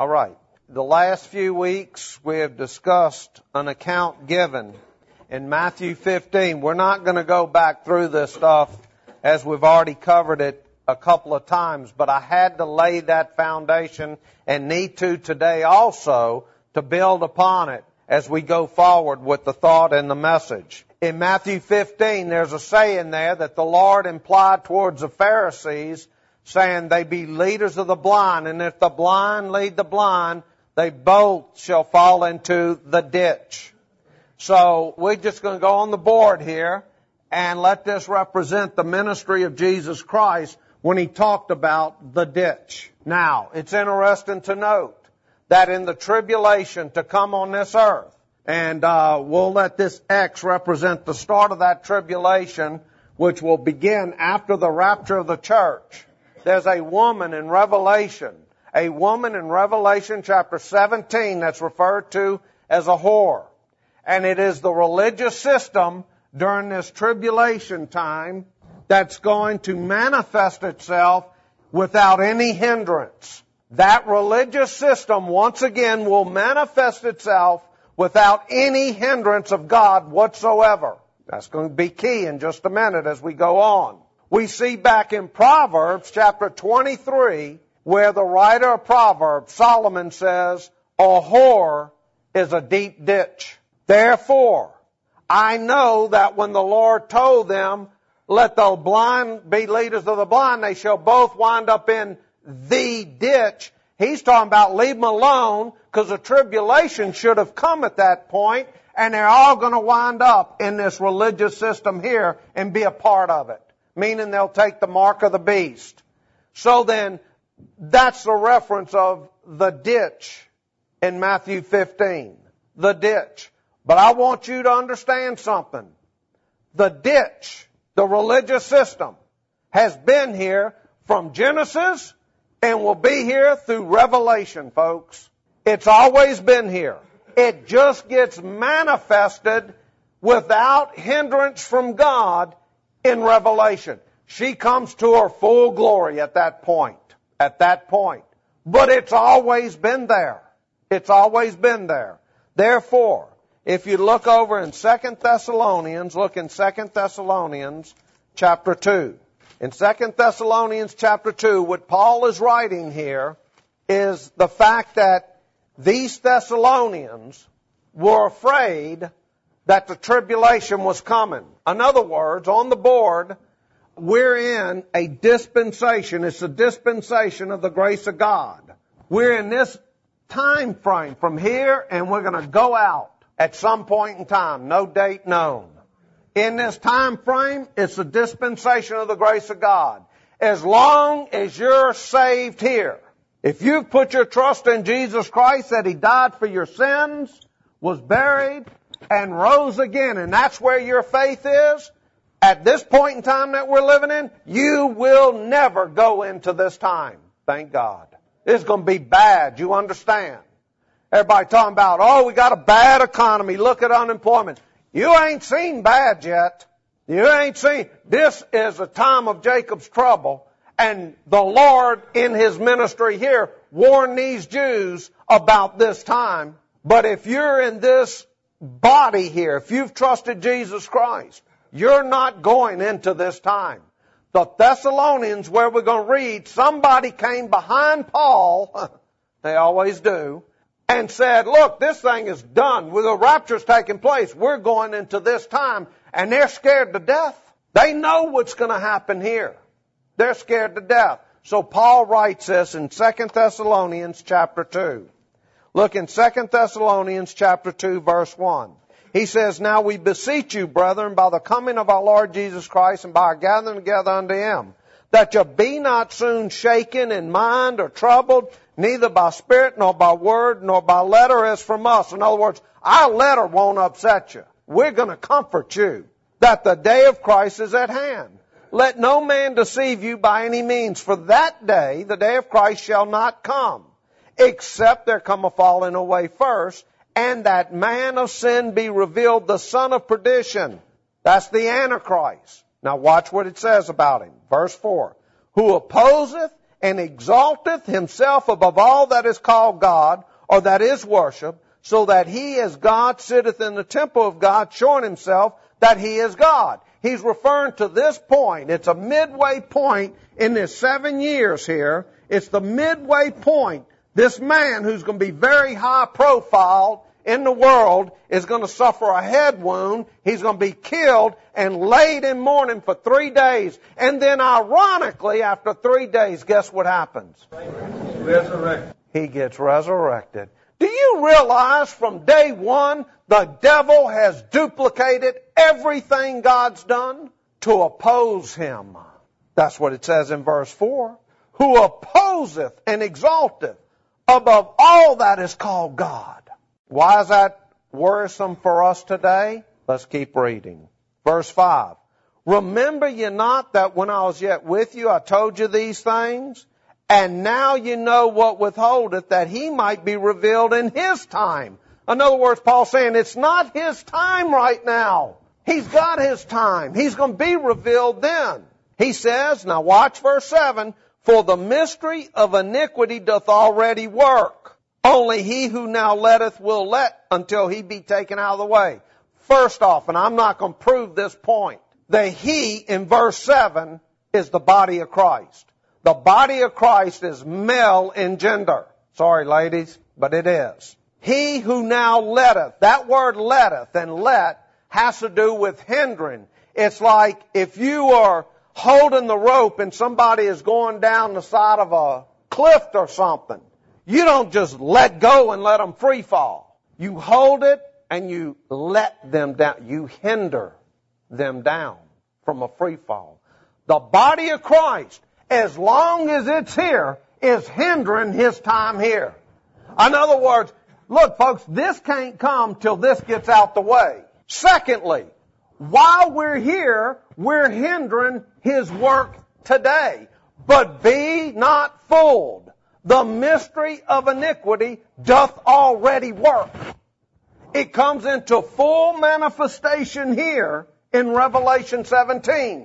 All right. The last few weeks we have discussed an account given in Matthew 15. We're not going to go back through this stuff as we've already covered it a couple of times, but I had to lay that foundation and need to today also to build upon it as we go forward with the thought and the message. In Matthew 15, there's a saying there that the Lord implied towards the Pharisees, saying they be leaders of the blind, and if the blind lead the blind, they both shall fall into the ditch. So we're just going to go on the board here and let this represent the ministry of Jesus Christ when He talked about the ditch. Now, it's interesting to note that in the tribulation to come on this earth, and we'll let this X represent the start of that tribulation, which will begin after the rapture of the church. There's a woman in Revelation chapter 17 that's referred to as a whore. And it is the religious system during this tribulation time that's going to manifest itself without any hindrance. That religious system, once again, will manifest itself without any hindrance of God whatsoever. That's going to be key in just a minute as we go on. We see back in Proverbs chapter 23 where the writer of Proverbs, Solomon, says, "A whore is a deep ditch. Therefore, I know that when the Lord told them, let the blind be leaders of the blind, they shall both wind up in the ditch." He's talking about leave them alone because the tribulation should have come at that point, and they're all going to wind up in this religious system here and be a part of it, meaning they'll take the mark of the beast. So then, that's the reference of the ditch in Matthew 15. The ditch. But I want you to understand something. The ditch, the religious system, has been here from Genesis and will be here through Revelation, folks. It's always been here. It just gets manifested without hindrance from God in Revelation. She comes to her full glory at that point. But it's always been there. It's always been there. Therefore, if you look over in 2 Thessalonians, look in 2 Thessalonians chapter 2. In 2 Thessalonians chapter 2, what Paul is writing here is the fact that these Thessalonians were afraid that the tribulation was coming. In other words, on the board, we're in a dispensation. It's a dispensation of the grace of God. We're in this time frame from here, and we're going to go out at some point in time. No date known. In this time frame, it's a dispensation of the grace of God. As long as you're saved here, if you've put your trust in Jesus Christ, that He died for your sins, was buried, and rose again, and that's where your faith is, at this point in time that we're living in, you will never go into this time. Thank God. It's going to be bad, you understand. Everybody talking about, oh, we got a bad economy, look at unemployment. You ain't seen bad yet. You ain't seen. This is a time of Jacob's trouble, and the Lord in His ministry here warned these Jews about this time. But if you're in this body here, if you've trusted Jesus Christ, you're not going into this time. The Thessalonians, where we're going to read, somebody came behind Paul, they always do, and said, look, this thing is done. The rapture's taking place. We're going into this time. And they're scared to death. They know what's going to happen here. They're scared to death. So Paul writes this in 2 Thessalonians chapter 2. Look in 2 Thessalonians chapter 2, verse 1. He says, now we beseech you, brethren, by the coming of our Lord Jesus Christ and by our gathering together unto Him, that you be not soon shaken in mind or troubled, neither by spirit, nor by word, nor by letter as from us. In other words, our letter won't upset you. We're going to comfort you that the day of Christ is at hand. Let no man deceive you by any means, for that day, the day of Christ, shall not come, except there come a falling away first, and that man of sin be revealed, the son of perdition. That's the Antichrist. Now watch what it says about him. Verse 4. Who opposeth and exalteth himself above all that is called God, or that is worship, so that he as God sitteth in the temple of God, showing himself that he is God. He's referring to this point. It's a midway point in this 7 years here. It's the midway point. This man who's going to be very high profile in the world is going to suffer a head wound. He's going to be killed and laid in mourning for 3 days. And then ironically, after 3 days, guess what happens? Resurrected. He gets resurrected. Do you realize from day one, the devil has duplicated everything God's done to oppose him? That's what it says in verse 4. Who opposeth and exalteth above all that is called God. Why is that worrisome for us today? Let's keep reading. Verse 5. Remember ye not that when I was yet with you, I told you these things? And now you know what withholdeth, that he might be revealed in his time. In other words, Paul's saying it's not his time right now. He's got his time. He's going to be revealed then. He says, now watch verse 7, for the mystery of iniquity doth already work. Only he who now letteth will let until he be taken out of the way. First off, and I'm not going to prove this point, the he in verse 7 is the body of Christ. The body of Christ is male in gender. Sorry, ladies, but it is. He who now letteth. That word letteth and let has to do with hindering. It's like if you are holding the rope and somebody is going down the side of a cliff or something. You don't just let go and let them free fall. You hold it and you let them down. You hinder them down from a free fall. The body of Christ, as long as it's here, is hindering his time here. In other words, look, folks, this can't come till this gets out the way. Secondly, while we're here, we're hindering his work today. But be not fooled. The mystery of iniquity doth already work. It comes into full manifestation here in Revelation 17.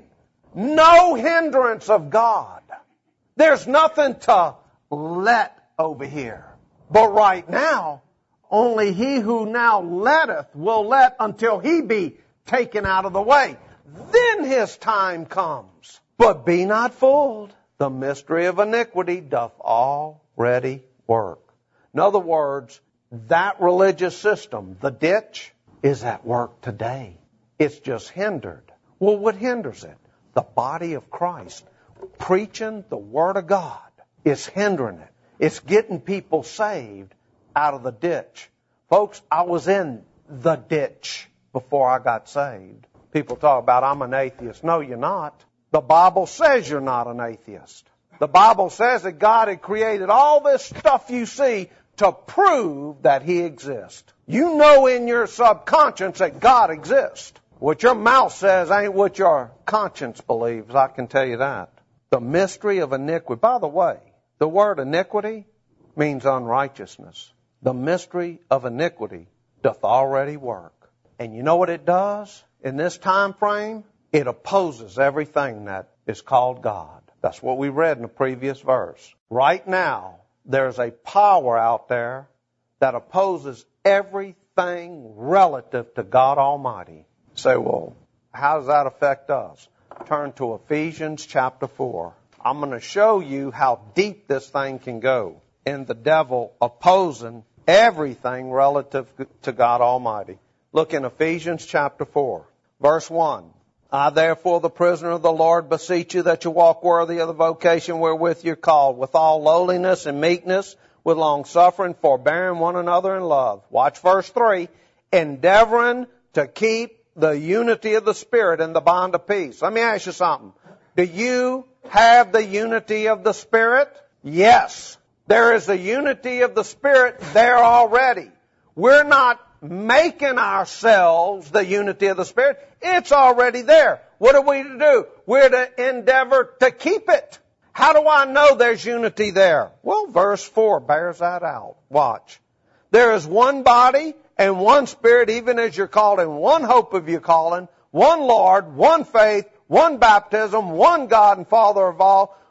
No hindrance of God. There's nothing to let over here. But right now, only he who now letteth will let until he be taken out of the way. Then his time comes. But be not fooled. The mystery of iniquity doth already work. In other words, that religious system, the ditch, is at work today. It's just hindered. Well, what hinders it? The body of Christ. Preaching the Word of God is hindering it. It's getting people saved out of the ditch. Folks, I was in the ditch before I got saved. People talk about, I'm an atheist. No, you're not. The Bible says you're not an atheist. The Bible says that God had created all this stuff you see to prove that He exists. You know in your subconscious that God exists. What your mouth says ain't what your conscience believes, I can tell you that. The mystery of iniquity. By the way, the word iniquity means unrighteousness. The mystery of iniquity doth already work. And you know what it does in this time frame? It opposes everything that is called God. That's what we read in the previous verse. Right now, there's a power out there that opposes everything relative to God Almighty. You say, well, how does that affect us? Turn to Ephesians chapter 4. I'm going to show you how deep this thing can go in the devil opposing everything relative to God Almighty. Look in Ephesians chapter 4, verse 1. I therefore, the prisoner of the Lord, beseech you that you walk worthy of the vocation wherewith you're called, with all lowliness and meekness, with long-suffering, forbearing one another in love. Watch verse 3. Endeavoring to keep the unity of the Spirit in the bond of peace. Let me ask you something. Do you have the unity of the Spirit? Yes. There is a unity of the Spirit there already. We're not making ourselves the unity of the Spirit. It's already there. What are we to do? We're to endeavor to keep it. How do I know there's unity there? Well, verse 4 bears that out. Watch. There is one body and one Spirit, even as you're called in one hope of your calling, one Lord, one faith, one baptism, one God and Father of all,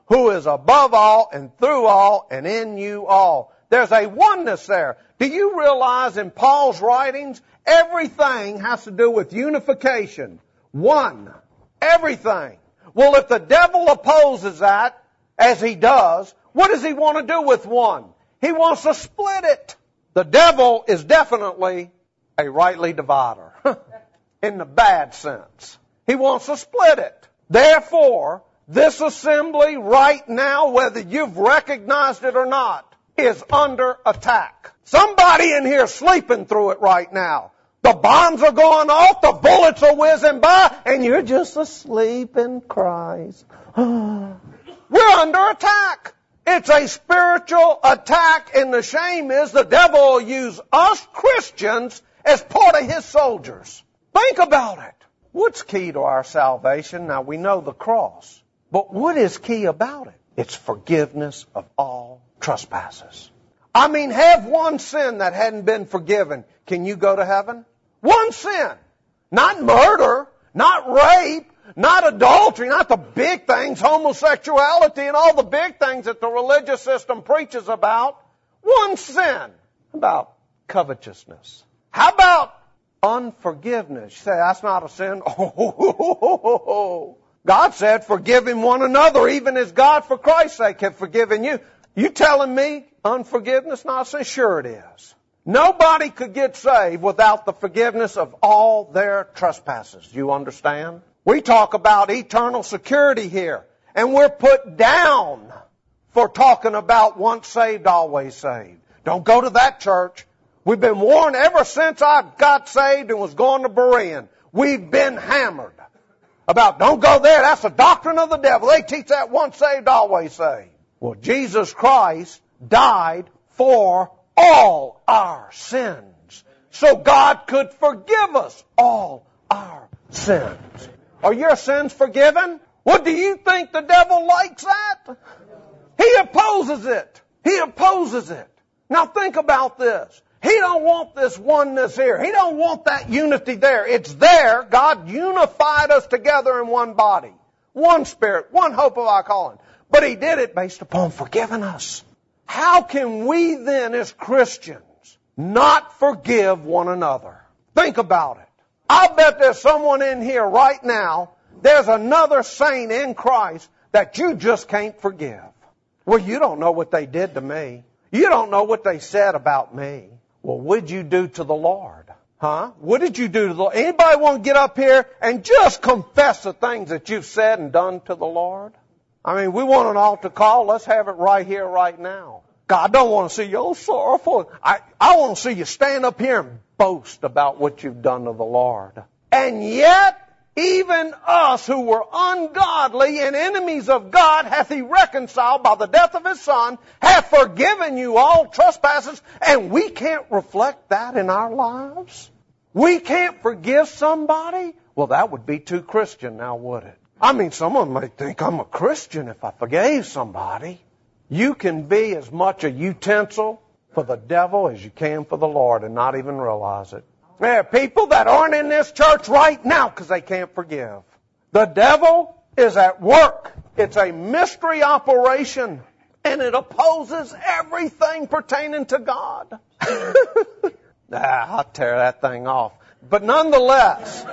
who is above all and through all and in you all. There's a oneness there. Do you realize in Paul's writings, everything has to do with unification? One. Everything. Well, if the devil opposes that, as he does, what does he want to do with one? He wants to split it. The devil is definitely a rightly divider, in the bad sense. He wants to split it. Therefore, this assembly right now, whether you've recognized it or not, is under attack. Somebody in here sleeping through it right now. The bombs are going off, the bullets are whizzing by, and you're just asleep in Christ. We're under attack. It's a spiritual attack, and the shame is the devil will use us Christians as part of his soldiers. Think about it. What's key to our salvation? Now, we know the cross. But what is key about it? It's forgiveness of all trespasses. I mean, have one sin that hadn't been forgiven. Can you go to heaven? One sin. Not murder, not rape, not adultery, not the big things, homosexuality and all the big things that the religious system preaches about. One sin. How about covetousness? How about unforgiveness? You say, that's not a sin. God said, forgiving one another, even as God for Christ's sake have forgiven you. You telling me unforgiveness not a sin? Sure it is. Nobody could get saved without the forgiveness of all their trespasses. You understand? We talk about eternal security here, and we're put down for talking about once saved, always saved. Don't go to that church. We've been warned ever since I got saved and was going to Berean. We've been hammered about don't go there. That's the doctrine of the devil. They teach that once saved, always saved. Well, Jesus Christ died for all our sins, so God could forgive us all our sins. Are your sins forgiven? Well, do you think the devil likes that? He opposes it. He opposes it. Now think about this. He don't want this oneness here. He don't want that unity there. It's there. God unified us together in one body, one spirit, one hope of our calling. But He did it based upon forgiving us. How can we then as Christians not forgive one another? Think about it. I bet there's someone in here right now, there's another saint in Christ that you just can't forgive. Well, you don't know what they did to me. You don't know what they said about me. Well, what did you do to the Lord? Huh? What did you do to the Lord? Anybody want to get up here and just confess the things that you've said and done to the Lord? I mean, we want an altar call. Let's have it right here, right now. God, I don't want to see you sorrowful. I want to see you stand up here and boast about what you've done to the Lord. And yet, even us who were ungodly and enemies of God hath He reconciled by the death of His Son, hath forgiven you all trespasses, and we can't reflect that in our lives? We can't forgive somebody? Well, that would be too Christian now, would it? I mean, someone may think I'm a Christian if I forgave somebody. You can be as much a utensil for the devil as you can for the Lord and not even realize it. There are people that aren't in this church right now because they can't forgive. The devil is at work. It's a mystery operation, and it opposes everything pertaining to God. I'll tear that thing off. But nonetheless,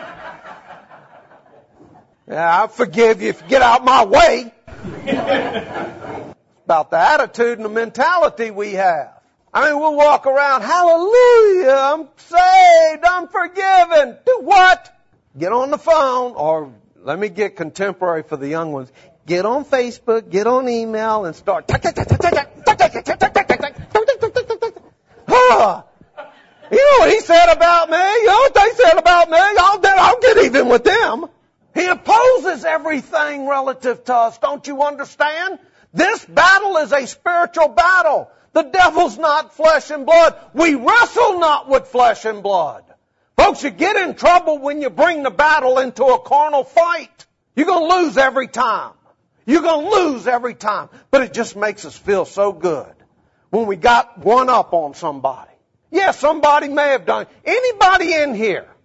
I forgive you if you get out my way. About the attitude and the mentality we have. I mean, we'll walk around, hallelujah, I'm saved, I'm forgiven. Do what? Get on the phone, or let me get contemporary for the young ones. Get on Facebook, get on email, and start. You know what he said about me? You know what they said about me? I'll get even with them. He opposes everything relative to us. Don't you understand? This battle is a spiritual battle. The devil's not flesh and blood. We wrestle not with flesh and blood. Folks, you get in trouble when you bring the battle into a carnal fight. You're going to lose every time. You're going to lose every time. But it just makes us feel so good when we got one up on somebody. Yes, somebody may have done. Anybody in here,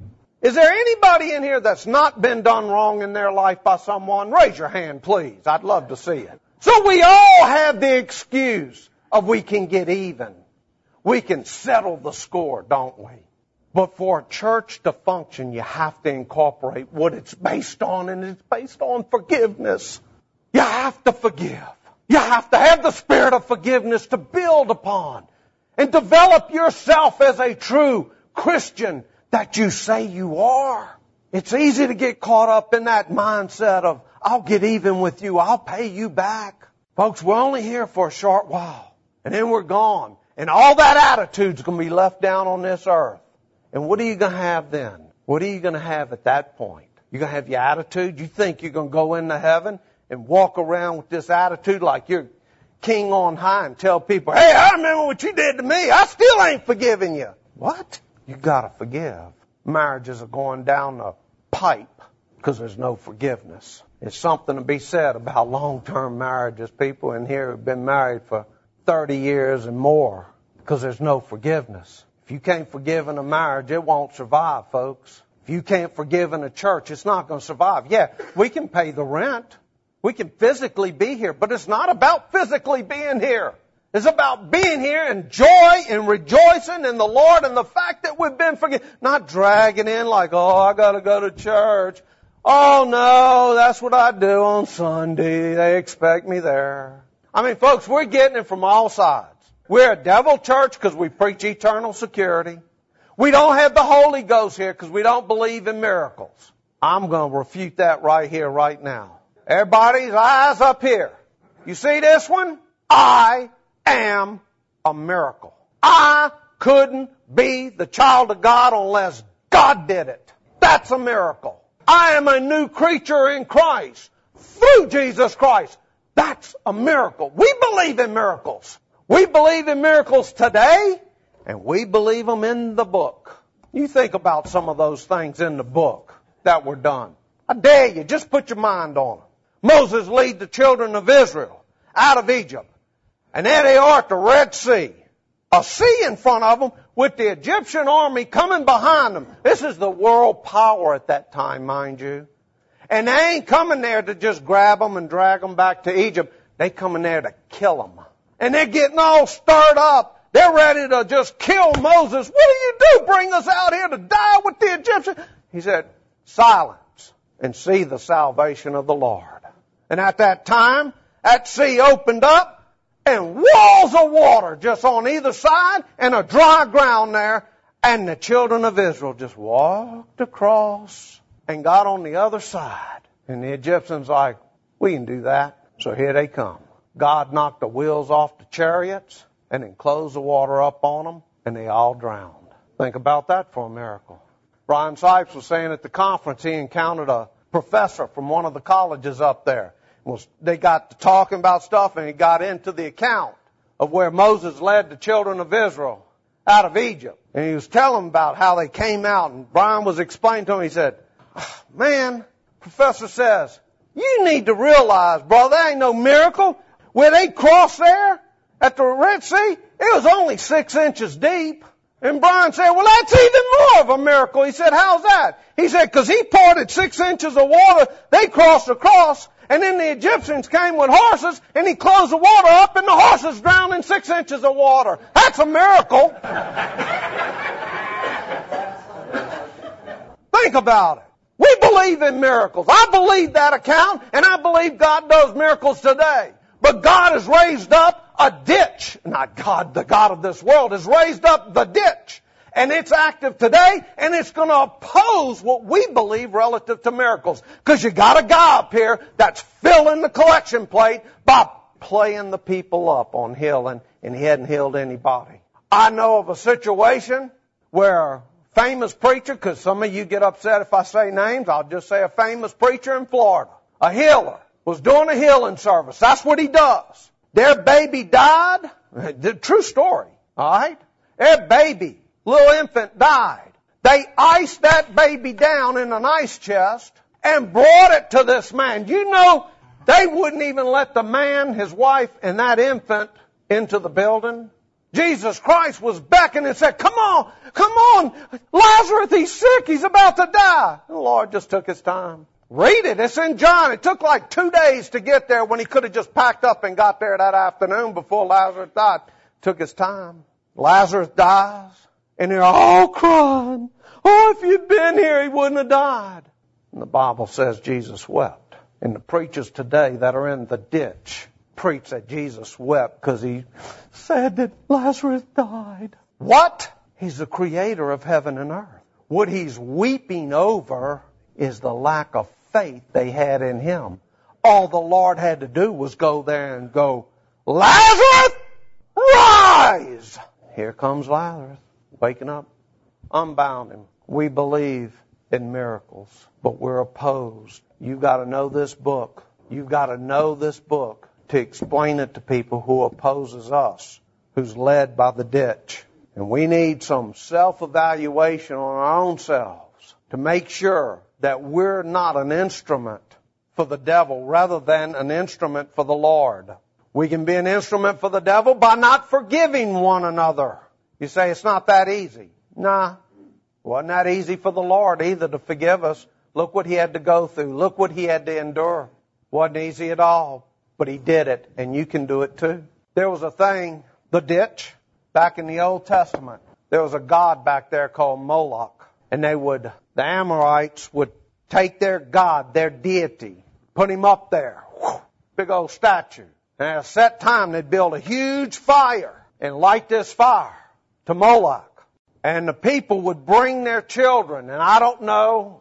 Is there anybody in here that's not been done wrong in their life by someone? Raise your hand, please. I'd love to see it. So we all have the excuse of we can get even. We can settle the score, don't we? But for a church to function, you have to incorporate what it's based on, and it's based on forgiveness. You have to forgive. You have to have the spirit of forgiveness to build upon and develop yourself as a true Christian that you say you are. It's easy to get caught up in that mindset of, I'll get even with you, I'll pay you back. Folks, we're only here for a short while, and then we're gone. And all that attitude's going to be left down on this earth. And what are you going to have then? What are you going to have at that point? You're going to have your attitude? You think you're going to go into heaven and walk around with this attitude like you're king on high and tell people, hey, I remember what you did to me. I still ain't forgiving you. What? You got to forgive. Marriages are going down the pipe because there's no forgiveness. There's something to be said about long-term marriages. People in here have been married for 30 years and more because there's no forgiveness. If you can't forgive in a marriage, it won't survive, folks. If you can't forgive in a church, it's not going to survive. Yeah, we can pay the rent. We can physically be here, but it's not about physically being here. It's about being here and joy and rejoicing in the Lord and the fact that we've been forgiven. Not dragging in like, oh, I got to go to church. Oh, no, that's what I do on Sunday. They expect me there. I mean, folks, we're getting it from all sides. We're a devil church because we preach eternal security. We don't have the Holy Ghost here because we don't believe in miracles. I'm going to refute that right here, right now. Everybody's eyes up here. You see this one? I am a miracle. I couldn't be the child of God unless God did it. That's a miracle. I am a new creature in Christ through Jesus Christ. That's a miracle. We believe in miracles. We believe in miracles today, and we believe them in the book. You think about some of those things in the book that were done. I dare you, just put your mind on them. Moses lead the children of Israel out of Egypt. And there they are at the Red Sea. A sea in front of them with the Egyptian army coming behind them. This is the world power at that time, mind you. And they ain't coming there to just grab them and drag them back to Egypt. They coming there to kill them. And they're getting all stirred up. They're ready to just kill Moses. What do you do? Bring us out here to die with the Egyptians? He said, silence and see the salvation of the Lord. And at that time, that sea opened up and walls of water just on either side and a dry ground there. And the children of Israel just walked across and got on the other side. And the Egyptians like, we can do that. So here they come. God knocked the wheels off the chariots and then closed the water up on them, and they all drowned. Think about that for a miracle. Brian Sipes was saying at the conference he encountered a professor from one of the colleges up there. They got to talking about stuff, and he got into the account of where Moses led the children of Israel out of Egypt. And he was telling them about how they came out, and Brian was explaining to him, he said, man, professor says, you need to realize, brother, there ain't no miracle. Where they crossed there at the Red Sea, it was only 6 inches deep. And Brian said, well, that's even more of a miracle. He said, how's that? He said, because he parted 6 inches of water, they crossed across, and then the Egyptians came with horses, and he closed the water up, and the horses drowned in 6 inches of water. That's a miracle. Think about it. We believe in miracles. I believe that account, and I believe God does miracles today. But God has raised up a ditch. Not God, the God of this world, has raised up the ditch. And it's active today, and it's going to oppose what we believe relative to miracles. Because you got a guy up here that's filling the collection plate by playing the people up on healing, and he hadn't healed anybody. I know of a situation where a famous preacher, because some of you get upset if I say names, I'll just say a famous preacher in Florida, a healer, was doing a healing service. That's what he does. Their baby died. True story. All right? Their baby, little infant, died. They iced that baby down in an ice chest and brought it to this man. You know, they wouldn't even let the man, his wife, and that infant into the building. Jesus Christ was beckoning and said, come on, Lazarus, he's sick, he's about to die. And the Lord just took His time. Read it, it's in John. It took like 2 days to get there when He could have just packed up and got there that afternoon before Lazarus died. Took His time. Lazarus dies, and they're all crying. Oh, if you'd been here, he wouldn't have died. And the Bible says Jesus wept. And the preachers today that are in the ditch preach that Jesus wept because He said that Lazarus died. What? He's the creator of heaven and earth. What He's weeping over is the lack of faith they had in Him. All the Lord had to do was go there and go, Lazarus, rise! Here comes Lazarus, waking up. Unbound him. We believe in miracles, but we're opposed. You've got to know this book. You've got to know this book to explain it to people who opposes us, who's led by the ditch. And we need some self-evaluation on our own selves to make sure that we're not an instrument for the devil rather than an instrument for the Lord. We can be an instrument for the devil by not forgiving one another. You say it's not that easy. Nah, wasn't that easy for the Lord either to forgive us. Look what He had to go through. Look what He had to endure. Wasn't easy at all, but He did it, and you can do it too. There was a thing, the ditch, back in the Old Testament. There was a god back there called Moloch, and the Amorites would take their god, their deity, put him up there, big old statue. And at a set time, they'd build a huge fire and light this fire to Moloch. And the people would bring their children. And I don't know.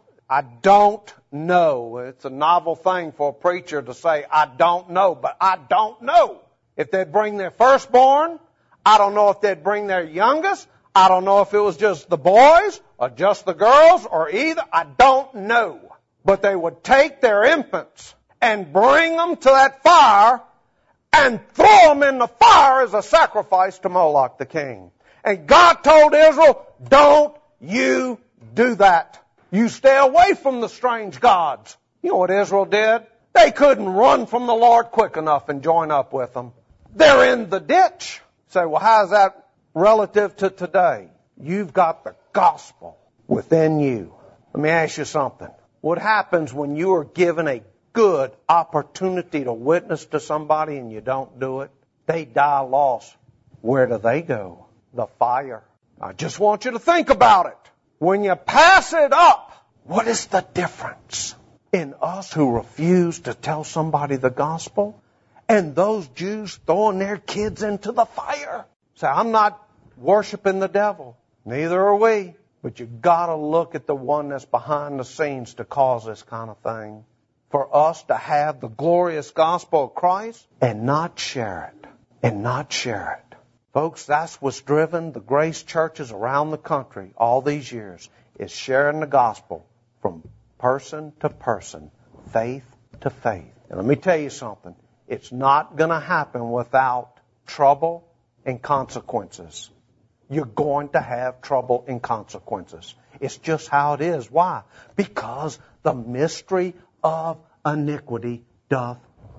It's a novel thing for a preacher to say, I don't know. But I don't know if they'd bring their firstborn. I don't know if they'd bring their youngest. I don't know if it was just the boys or just the girls or either. I don't know. But they would take their infants and bring them to that fire and throw them in the fire as a sacrifice to Moloch the king. And God told Israel, don't you do that. You stay away from the strange gods. You know what Israel did? They couldn't run from the Lord quick enough and join up with them. They're in the ditch. Say, well, how's that relative to today? You've got the gospel within you. Let me ask you something. What happens when you are given a good opportunity to witness to somebody and you don't do it? They die lost. Where do they go? The fire. I just want you to think about it. When you pass it up, what is the difference in us who refuse to tell somebody the gospel and those Jews throwing their kids into the fire? Say, I'm not worshiping the devil. Neither are we. But you've got to look at the one that's behind the scenes to cause this kind of thing. For us to have the glorious gospel of Christ and not share it. And not share it. Folks, that's what's driven the grace churches around the country all these years, is sharing the gospel from person to person, faith to faith. And let me tell you something. It's not going to happen without trouble and consequences. You're going to have trouble and consequences. It's just how it is. Why? Because the mystery of iniquity doth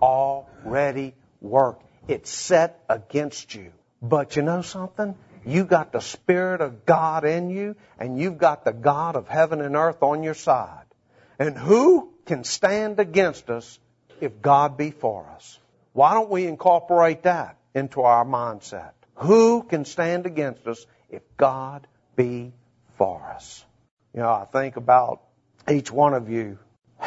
already work. It's set against you. But you know something? You've got the Spirit of God in you, and you've got the God of heaven and earth on your side. And who can stand against us if God be for us? Why don't we incorporate that into our mindset? Who can stand against us if God be for us? You know, I think about each one of you,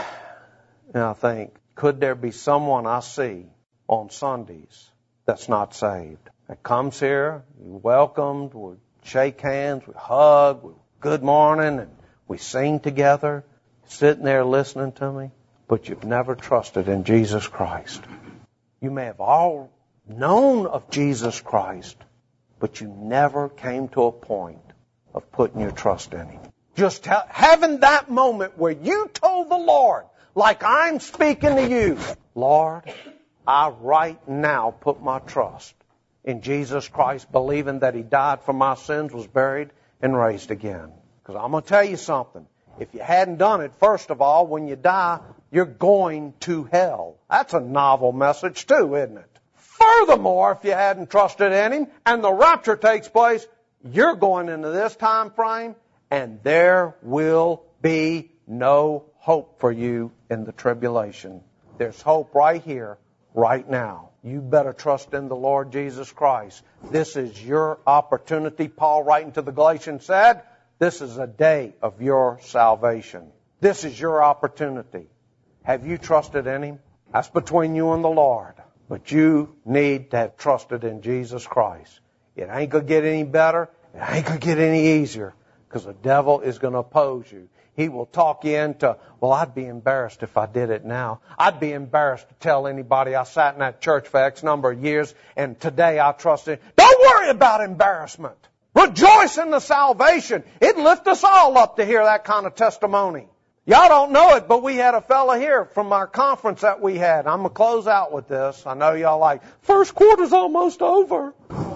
and I think, could there be someone I see on Sundays that's not saved? That comes here, we welcomed, we shake hands, we hug, we good morning, and we sing together, sitting there listening to me, but you've never trusted in Jesus Christ. You may have all known of Jesus Christ, but you never came to a point of putting your trust in Him. Just having that moment where you told the Lord, like I'm speaking to you, Lord, I right now put my trust in Jesus Christ, believing that He died for my sins, was buried, and raised again. Because I'm going to tell you something. If you hadn't done it, first of all, when you die, you're going to hell. That's a novel message too, isn't it? Furthermore, if you hadn't trusted in Him and the rapture takes place, you're going into this time frame and there will be no hope for you in the tribulation. There's hope right here, right now. You better trust in the Lord Jesus Christ. This is your opportunity. Paul, writing to the Galatians, said, this is a day of your salvation. This is your opportunity. Have you trusted in Him? That's between you and the Lord. But you need to have trusted in Jesus Christ. It ain't going to get any better. It ain't going to get any easier. Because the devil is going to oppose you. He will talk you into, well, I'd be embarrassed if I did it now. I'd be embarrassed to tell anybody I sat in that church for X number of years and today I trust it. Don't worry about embarrassment. Rejoice in the salvation. It lifts us all up to hear that kind of testimony. Y'all don't know it, but we had a fella here from our conference that we had. I'm going to close out with this. I know y'all like, first quarter's almost over.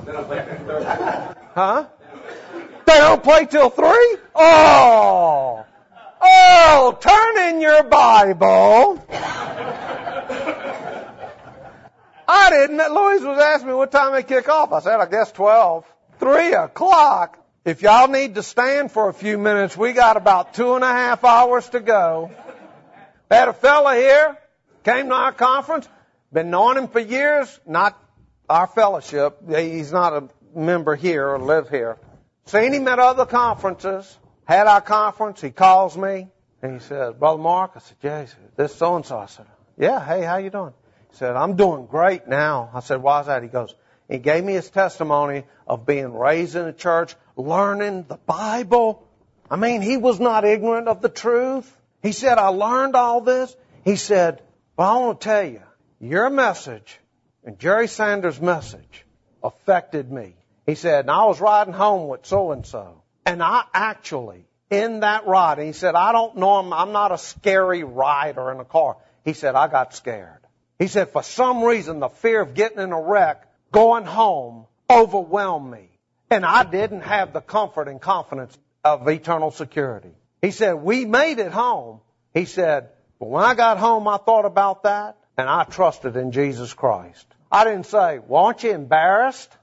Huh? They don't play till 3? Oh, turn in your Bible. I didn't. Louise was asking me what time they kick off. I said, I guess 12. 3 o'clock. If y'all need to stand for a few minutes, we got about 2.5 hours to go. We had a fella here, came to our conference, been knowing him for years, not our fellowship. He's not a member here or live here. Seen him at other conferences. Had our conference, he calls me, and he says, Brother Mark, I said, yeah, he said, this so-and-so. I said, yeah, hey, how you doing? He said, I'm doing great now. I said, why is that? He goes, he gave me his testimony of being raised in the church, learning the Bible. I mean, he was not ignorant of the truth. He said, I learned all this. He said, well, I want to tell you, your message and Jerry Sanders' message affected me. He said, and I was riding home with so-and-so. And I actually, in that ride, he said, I don't know him. I'm not a scary rider in a car. He said, I got scared. He said, for some reason, the fear of getting in a wreck, going home, overwhelmed me. And I didn't have the comfort and confidence of eternal security. He said, we made it home. He said, but when I got home, I thought about that, and I trusted in Jesus Christ. I didn't say, well, aren't you embarrassed?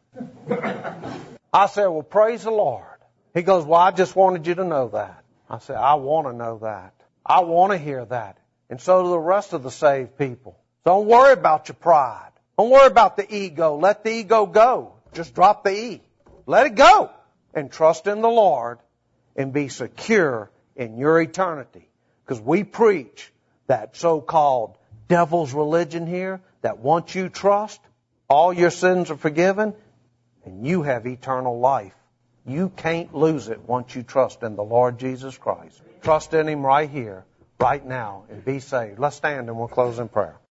I said, well, praise the Lord. He goes, well, I just wanted you to know that. I said, I want to know that. I want to hear that. And so do the rest of the saved people. Don't worry about your pride. Don't worry about the ego. Let the ego go. Just drop the E. Let it go. And trust in the Lord and be secure in your eternity. Because we preach that so-called devil's religion here that once you trust, all your sins are forgiven and you have eternal life. You can't lose it once you trust in the Lord Jesus Christ. Trust in Him right here, right now, and be saved. Let's stand and we'll close in prayer.